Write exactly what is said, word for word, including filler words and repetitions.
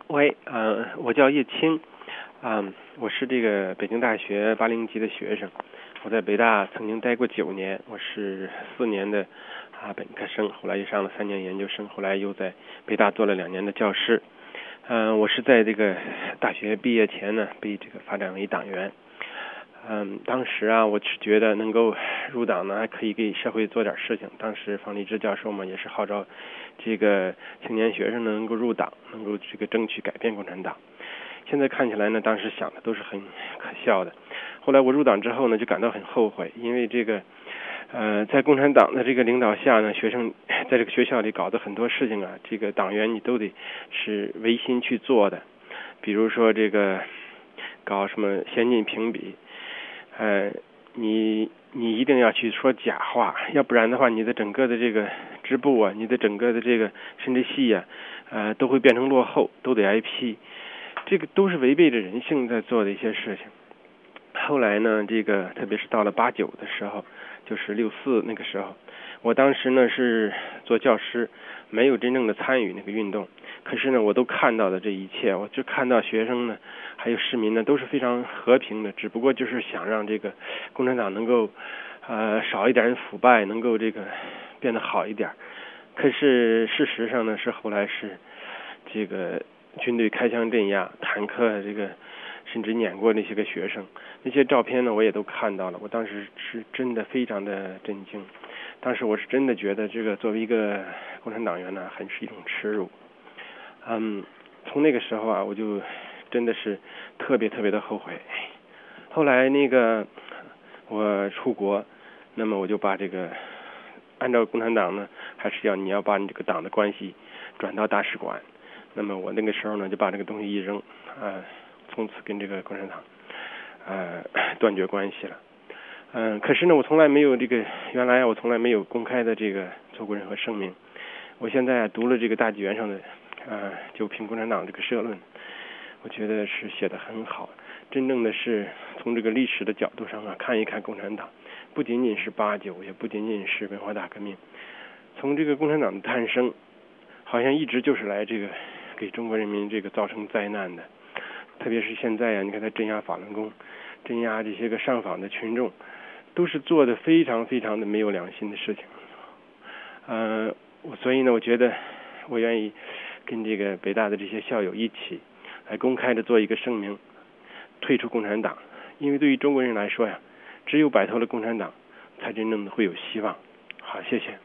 喂，呃，我叫叶青，啊、呃，我是这个北京大学八零级的学生，我在北大曾经待过九年，我是四年的啊本科生，后来又上了三年研究生，后来又在北大做了两年的教师。嗯、呃，我是在这个大学毕业前呢，被这个发展为党员。嗯，当时啊，我是觉得能够入党呢，还可以给社会做点事情。当时方励之教授嘛，也是号召这个青年学生能够入党，能够这个争取改变共产党。现在看起来呢，当时想的都是很可笑的。后来我入党之后呢，就感到很后悔，因为这个呃，在共产党的这个领导下呢，学生在这个学校里搞的很多事情啊，这个党员你都得是违心去做的。比如说这个搞什么先进评比。呃，你你一定要去说假话，要不然的话，你的整个的这个支部啊，你的整个的这个甚至系啊，呃，都会变成落后，都得挨批。这个都是违背着人性在做的一些事情。后来呢，这个特别是到了八九的时候，就是六四那个时候，我当时呢是做教师，没有真正的参与那个运动。可是呢，我都看到的这一切，我就看到学生呢，还有市民呢，都是非常和平的，只不过就是想让这个共产党能够呃少一点腐败，能够这个变得好一点。可是事实上呢，是后来是这个军队开枪镇压，坦克这个甚至碾过那些个学生，那些照片呢，我也都看到了。我当时是真的非常的震惊，当时我是真的觉得这个作为一个共产党员呢，很是一种耻辱。嗯，从那个时候啊，我就真的是特别特别的后悔。后来那个我出国，那么我就把这个按照共产党呢，还是要你要把你这个党的关系转到大使馆。那么我那个时候呢，就把这个东西一扔，呃，从此跟这个共产党呃断绝关系了。嗯、呃，可是呢，我从来没有这个原来我从来没有公开的这个做过任何声明。我现在读了这个大纪元上的呃就评共产党这个社论，我觉得是写得很好，真正的是从这个历史的角度上啊看一看共产党，不仅仅是八九，也不仅仅是文化大革命，从这个共产党的诞生，好像一直就是来这个给中国人民这个造成灾难的。特别是现在呀、啊，你看他镇压法轮功，镇压这些个上访的群众，都是做的非常非常的没有良心的事情。呃，所以呢，我觉得我愿意跟这个北大的这些校友一起来公开的做一个声明，退出共产党。因为对于中国人来说呀，只有摆脱了共产党，才真正的会有希望。好，谢谢。